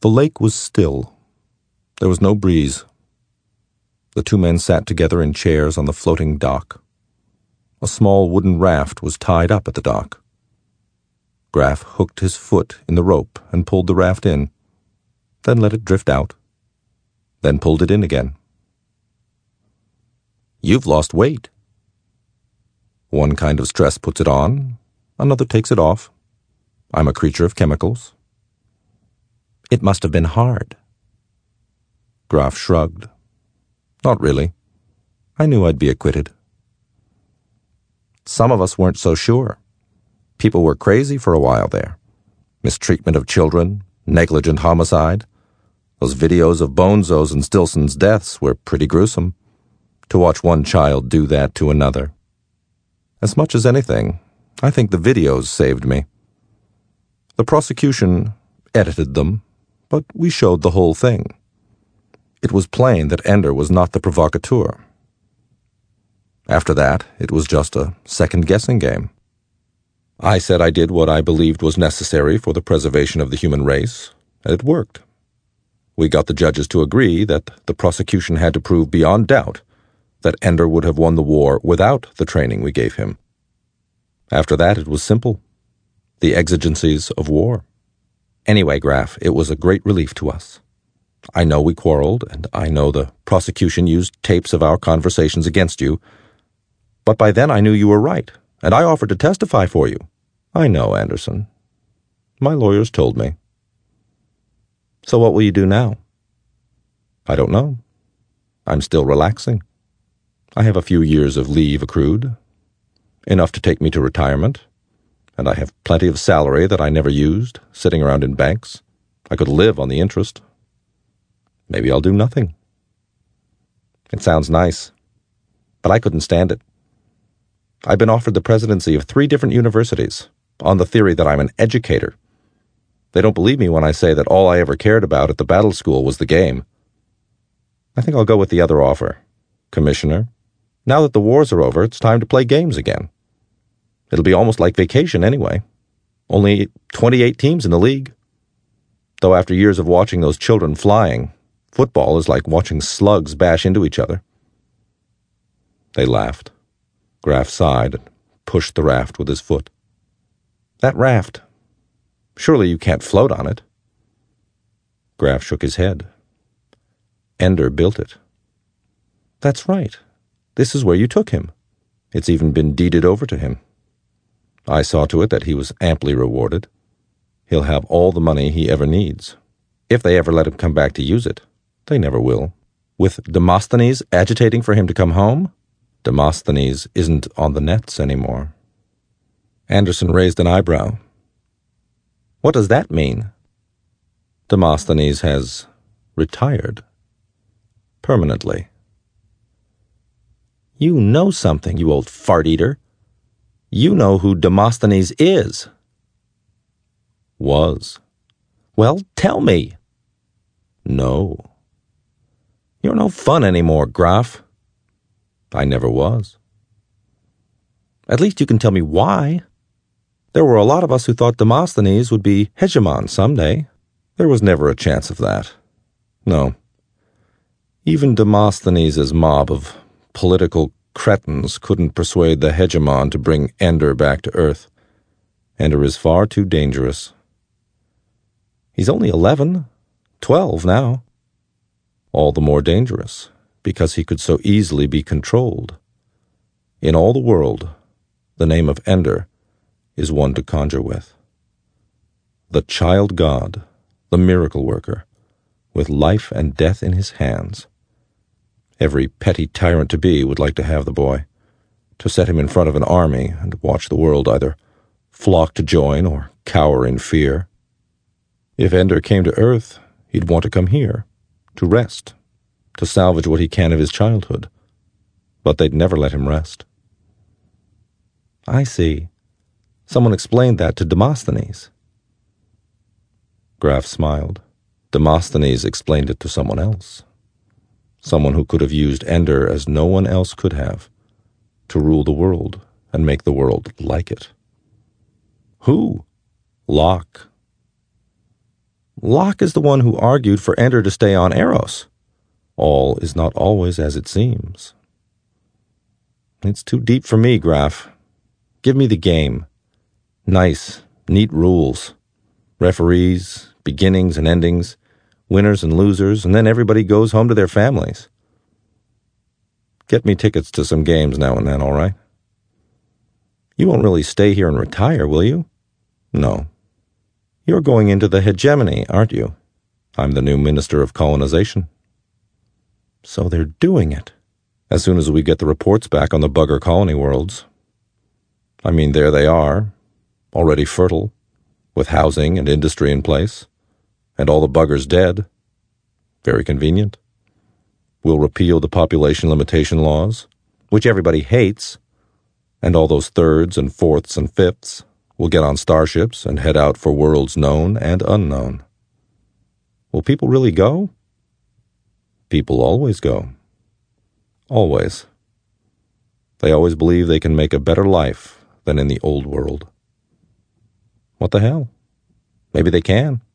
The lake was still. There was no breeze. The two men sat together in chairs on the floating dock. A small wooden raft was tied up at the dock. Graf hooked his foot in the rope and pulled the raft in, then let it drift out, then pulled it in again. "You've lost weight." "One kind of stress puts it on, another takes it off. I'm a creature of chemicals." "It must have been hard." Graf shrugged. "Not really. I knew I'd be acquitted." "Some of us weren't so sure. People were crazy for a while there. Mistreatment of children, negligent homicide. Those videos of Bonzo's and Stilson's deaths were pretty gruesome. To watch one child do that to another. As much as anything, I think the videos saved me. The prosecution edited them, but we showed the whole thing. It was plain that Ender was not the provocateur. After that, it was just a second-guessing game. I said I did what I believed was necessary for the preservation of the human race, and it worked. We got the judges to agree that the prosecution had to prove beyond doubt that Ender would have won the war without the training we gave him. After that, it was simple. The exigencies of war. Anyway, Graf, it was a great relief to us. I know we quarreled, and I know the prosecution used tapes of our conversations against you, but by then I knew you were right, and I offered to testify for you. I know, Anderson. My lawyers told me. So what will you do now? I don't know. I'm still relaxing. I have a few years of leave accrued, enough to take me to retirement, and I have plenty of salary that I never used, sitting around in banks. I could live on the interest. Maybe I'll do nothing. It sounds nice, but I couldn't stand it. I've been offered the presidency of 3 different universities, on the theory that I'm an educator. They don't believe me when I say that all I ever cared about at the battle school was the game. I think I'll go with the other offer. Commissioner, now that the wars are over, it's time to play games again. It'll be almost like vacation anyway. Only 28 teams in the league. Though after years of watching those children flying, football is like watching slugs bash into each other. They laughed. Graf sighed and pushed the raft with his foot. That raft, surely you can't float on it. Graf shook his head. Ender built it. That's right. This is where you took him. It's even been deeded over to him. I saw to it that he was amply rewarded. He'll have all the money he ever needs. If they ever let him come back to use it. They never will. With Demosthenes agitating for him to come home, Demosthenes isn't on the nets anymore. Anderson raised an eyebrow. What does that mean? Demosthenes has retired. Permanently. You know something, you old fart-eater. You know who Demosthenes is. Was. Well, tell me. No. You're no fun anymore, Graf. I never was. At least you can tell me why. There were a lot of us who thought Demosthenes would be hegemon someday. There was never a chance of that. No. Even Demosthenes' mob of political cretins couldn't persuade the hegemon to bring Ender back to Earth. Ender is far too dangerous. He's only 11, 12 now. All the more dangerous, because he could so easily be controlled. In all the world, the name of Ender is one to conjure with. The child god, the miracle worker, with life and death in his hands. Every petty tyrant-to-be would like to have the boy, to set him in front of an army and watch the world either flock to join or cower in fear. If Ender came to Earth, he'd want to come here, to rest, to salvage what he can of his childhood. But they'd never let him rest. I see. Someone explained that to Demosthenes. Graf smiled. Demosthenes explained it to someone else. Someone who could have used Ender as no one else could have, to rule the world and make the world like it. Who? Locke. Locke is the one who argued for Ender to stay on Eros. All is not always as it seems. It's too deep for me, Graf. Give me the game. Nice, neat rules. Referees, beginnings and endings, winners and losers, and then everybody goes home to their families. Get me tickets to some games now and then, all right? You won't really stay here and retire, will you? No. You're going into the hegemony, aren't you? I'm the new Minister of Colonization. So they're doing it. As soon as we get the reports back on the bugger colony worlds. I mean, there they are, already fertile, with housing and industry in place, and all the buggers dead. Very convenient. We'll repeal the population limitation laws, which everybody hates, and all those thirds and fourths and fifths will get on starships and head out for worlds known and unknown. Will people really go? People always go. Always. They always believe they can make a better life than in the old world. What the hell? Maybe they can.